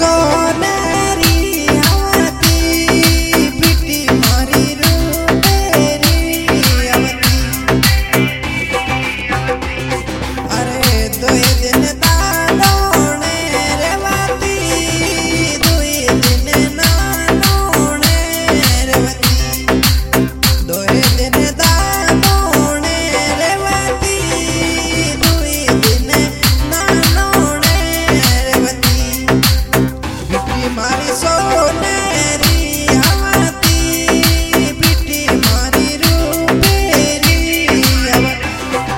सोनेरी आवती बिटी मारी रूपेरी आवती। अरे दोई दिन दानोने रेवती दोई दिन नानोने रेवती। दोई दिन दानोने रेवती दोई दिन नानोने रेवती। बिटी मारी सोनेरी आवती बिटी मारी रूपेरी आवती।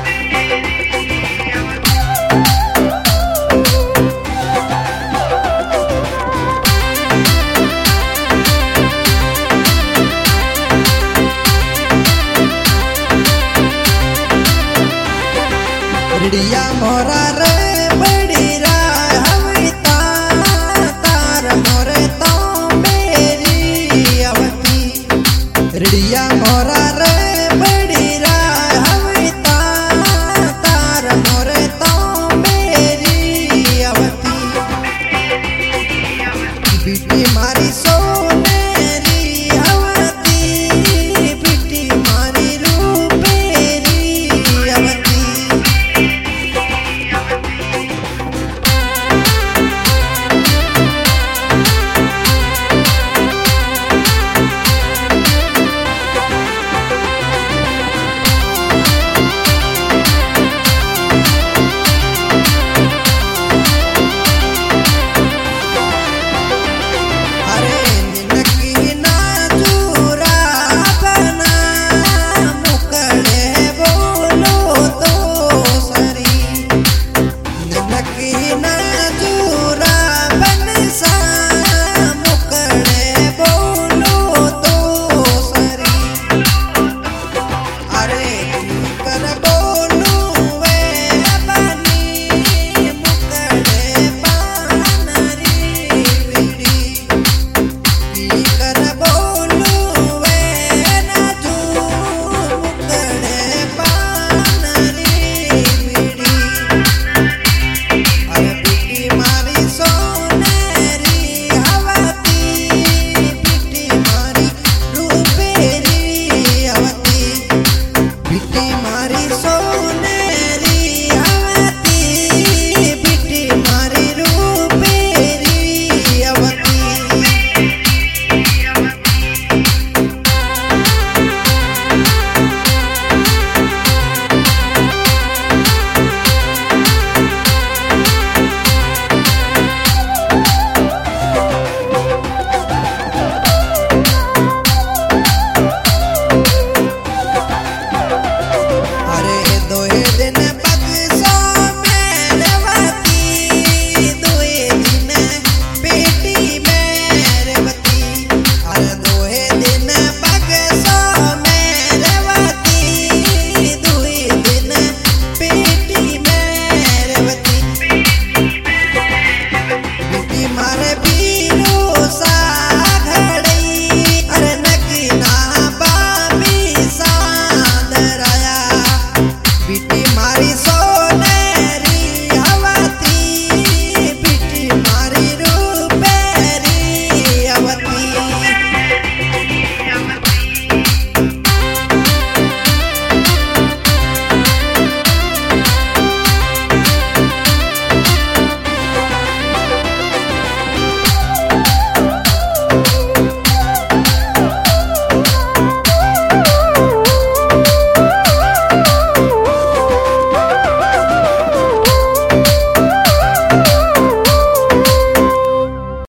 रिडिया मोरा रे बड़ी राय हविता तार मोरे तो मेरी आवती। रिडिया मोरा रे बड़ी राय हविता तार मोरे तो मेरी आवती। बिटी मारी सोने